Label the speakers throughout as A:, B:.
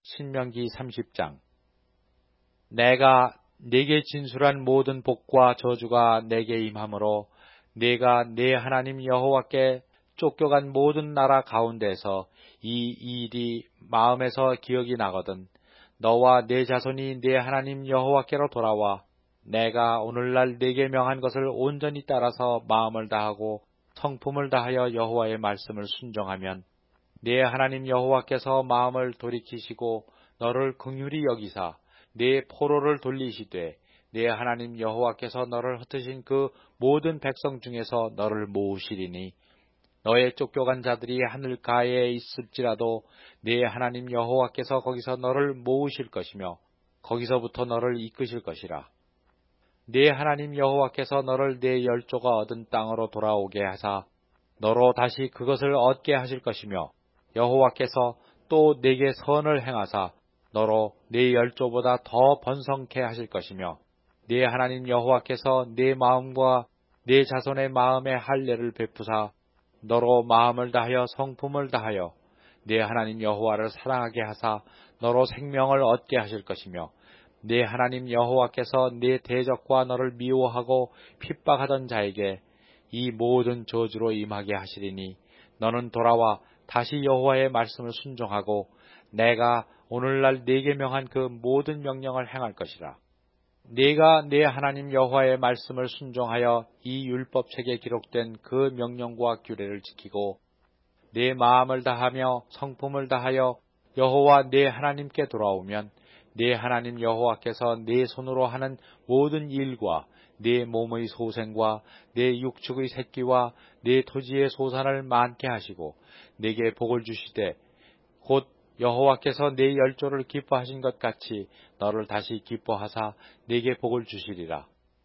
A: 신명기 30장. 내가 네게 진술한 모든 복과 저주가 내게 임하므로 네가 네 하나님 여호와께 쫓겨간 모든 나라 가운데서 이 일이 마음에서 기억이 나거든 너와 네 자손이 네 하나님 여호와께로 돌아와 내가 오늘날 네게 명한 것을 온전히 따라서 마음을 다하고 성품을 다하여 여호와의 말씀을 순종하면 네 하나님 여호와께서 마음을 돌이키시고 너를 긍휼히 여기사 네 포로를 돌리시되 네 하나님 여호와께서 너를 흩으신 그 모든 백성 중에서 너를 모으시리니 너의 쫓겨간 자들이 하늘가에 있을지라도 네 하나님 여호와께서 거기서 너를 모으실 것이며 거기서부터 너를 이끄실 것이라. 네 하나님 여호와께서 너를 네 열조가 얻은 땅으로 돌아오게 하사 너로 다시 그것을 얻게 하실 것이며 여호와께서 또 네게 선을 행하사 너로 네 열조보다 더 번성케 하실 것이며 네 하나님 여호와께서 네 마음과 네 자손의 마음에 할례를 베푸사 너로 마음을 다하여 성품을 다하여 네 하나님 여호와를 사랑하게 하사 너로 생명을 얻게 하실 것이며 네 하나님 여호와께서 네 대적과 너를 미워하고 핍박하던 자에게 이 모든 저주로 임하게 하시리니 너는 돌아와 다시 여호와의 말씀을 순종하고 내가 오늘날 네게 명한 그 모든 명령을 행할 것이라. 네가 네 하나님 여호와의 말씀을 순종하여 이 율법책에 기록된 그 명령과 규례를 지키고 네 마음을 다하며 성품을 다하여 여호와 네 하나님께 돌아오면 네 하나님 여호와께서 네 손으로 하는 모든 일과 네 몸의 소생과 네 육축의 새끼와 네 토지의 소산을 많게 하시고 네게 복을 주시되 곧 여호와께서 네 열조를 기뻐하신 것 같이 너를 다시 기뻐하사 네게 복을 주시리라.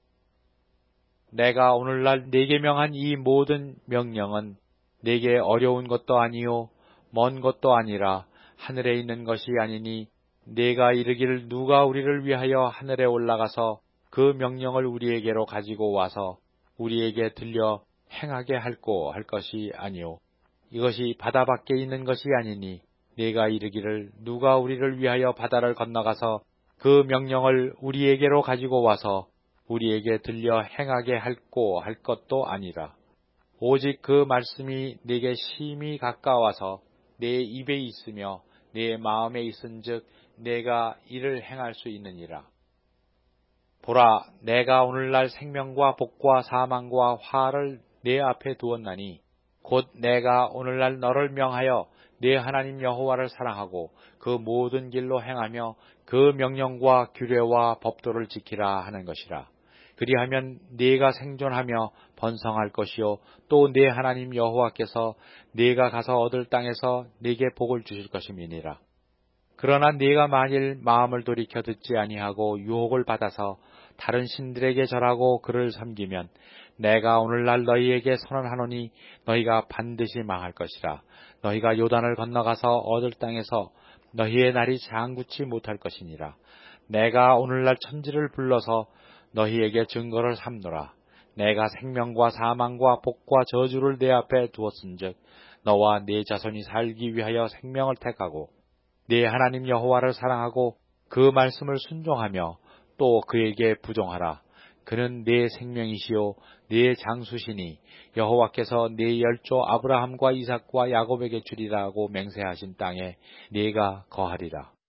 A: 내가 오늘날 네게 명한 이 모든 명령은 네게 어려운 것도 아니요 먼 것도 아니라 하늘에 있는 것이 아니니 네가 이르기를 누가 우리를 위하여 하늘에 올라가서 그 명령을 우리에게로 가지고 와서 우리에게 들려 행하게 할꼬 할 것이 아니요 이것이 바다 밖에 있는 것이 아니니 네가 이르기를 누가 우리를 위하여 바다를 건너가서 그 명령을 우리에게로 가지고 와서 우리에게 들려 행하게 할꼬 할 것도 아니라 오직 그 말씀이 네게 심히 가까워서 네 입에 있으며 네 마음에 있은즉 내가 이를 행할 수 있느니라. 보라, 내가 오늘날 생명과 복과 사망과 화를 네 앞에 두었나니 곧 내가 오늘날 너를 명하여 네 하나님 여호와를 사랑하고 그 모든 길로 행하며 그 명령과 규례와 법도를 지키라 하는 것이라. 그리하면 네가 생존하며 번성할 것이요 또 네 하나님 여호와께서 네가 가서 얻을 땅에서 네게 복을 주실 것임이니라. 그러나 네가 만일 마음을 돌이켜 듣지 아니하고 유혹을 받아서 다른 신들에게 절하고 그를 섬기면 내가 오늘날 너희에게 선언하노니 너희가 반드시 망할 것이라. 너희가 요단을 건너가서 얻을 땅에서 너희의 날이 장구치 못할 것이니라. 내가 오늘날 천지를 불러서 너희에게 증거를 삼노라. 내가 생명과 사망과 복과 저주를 네 앞에 두었은즉 너와 네 자손이 살기 위하여 생명을 택하고 네 하나님 여호와를 사랑하고 그 말씀을 순종하며 또 그에게 부종하라. 그는 네 생명이시요 네 장수시니 여호와께서 네 열조 아브라함과 이삭과 야곱에게 주리라고 맹세하신 땅에 네가 거하리라.